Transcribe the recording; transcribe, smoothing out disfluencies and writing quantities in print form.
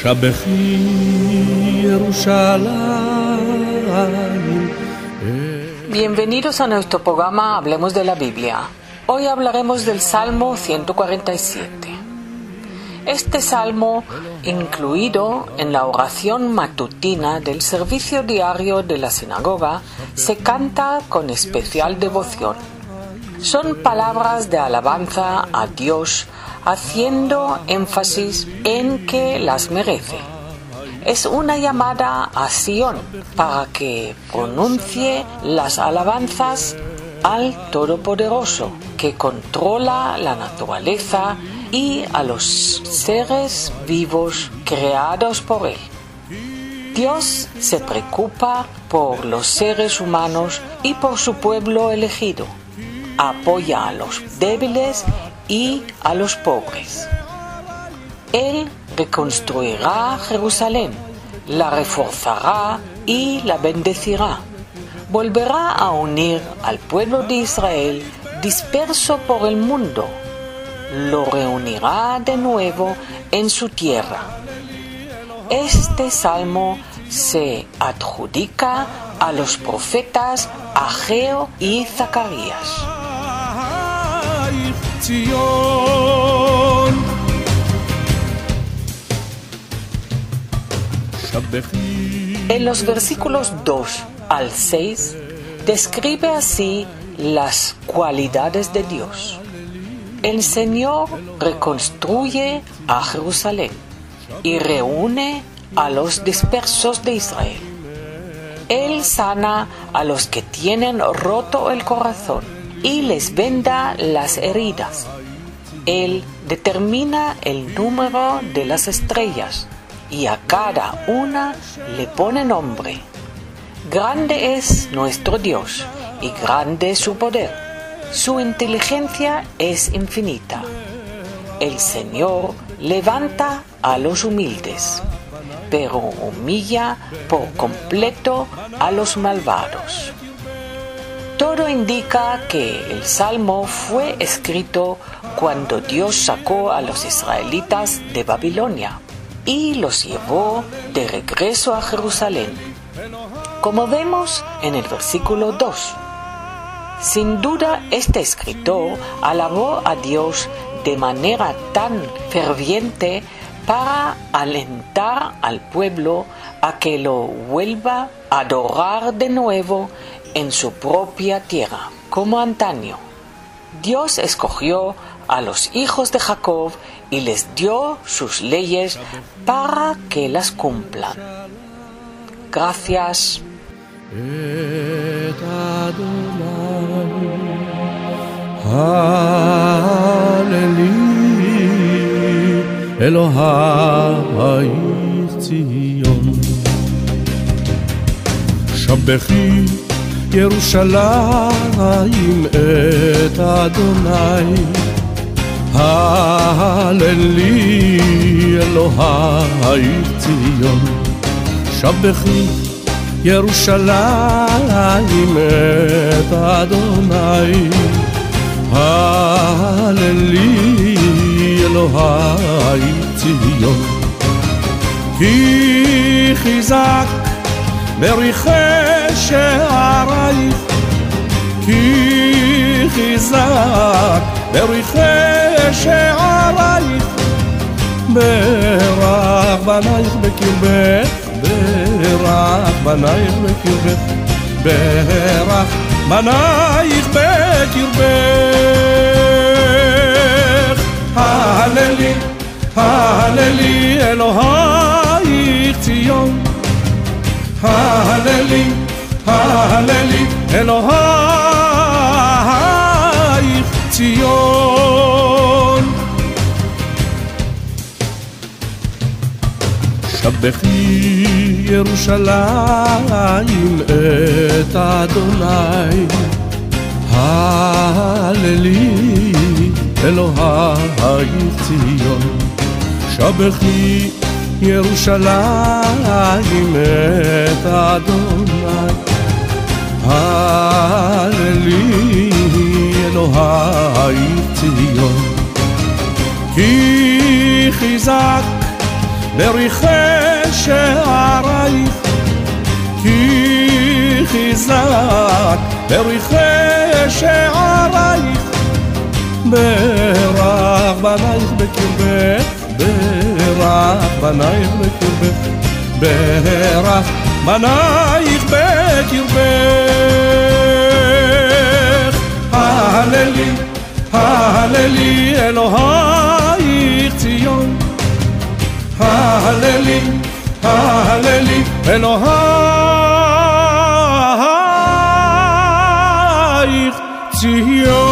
שבחי ירושלים. Bienvenidos a nuestro programa Hablemos de la Biblia. Hoy hablaremos del Salmo 147. Este salmo, incluido en la oración matutina del servicio diario de la sinagoga, se canta con especial devoción. Son palabras de alabanza a Dios, haciendo énfasis en que las merece. Es una llamada a Sión para que pronuncie las alabanzas al Todopoderoso, que controla la naturaleza y a los seres vivos creados por Él. Dios se preocupa por los seres humanos y por su pueblo elegido. Apoya a los débiles y a los pobres. Él reconstruirá Jerusalén, la reforzará y la bendecirá. Volverá a unir al pueblo de Israel disperso por el mundo. Lo reunirá de nuevo en su tierra. Este salmo se adjudica a los profetas Ageo y Zacarías. En los versículos 2 al 6 describe así las cualidades de Dios. El Señor reconstruye a Jerusalén y reúne a los dispersos de Israel. Él sana a los que tienen roto el corazón y les venda las heridas. Él determina el número de las estrellas y a cada una le pone nombre. Grande es nuestro Dios y grande es su poder. Su inteligencia es infinita. El Señor levanta a los humildes, pero humilla por completo a los malvados. Todo indica que el Salmo fue escrito cuando Dios sacó a los israelitas de Babilonia y los llevó de regreso a Jerusalén, como vemos en el versículo 2. Sin duda, este escritor alabó a Dios de manera tan ferviente para alentar al pueblo a que lo vuelva a adorar de nuevo en su propia tierra, como antaño. Dios escogió a los hijos de Jacob y les dio sus leyes para que las cumplan. Gracias. שבחי ירושלים את אדוני, הללי אלוהי ציון. שבחי ירושלים את אדוני, הללי אלוהי ציון. כי חיזק בריחי שערייך, כי חיזק בריחי שערייך, ברך בנייך בקרבך, ברך בנייך בקרבך, ברך בנייך בקרבך. הללי, הללי אלוהיך ציון, הללי, הללי אלוהיך ציון. שבחי ירושלים את אדוני, הללי אלוהיך ציון. שבחי ירושלים את אדוני, הללי אלוהי ציון. כי חיזק בריחי שערייך, כי חיזק בריחי שערייך, ברח בנייך בקרבך, ברח בנייך בקרבך, ברח בנייך בקרבך. הללי, הללי אלוהייך ציון, הללי, הללי אלוהייך ציון.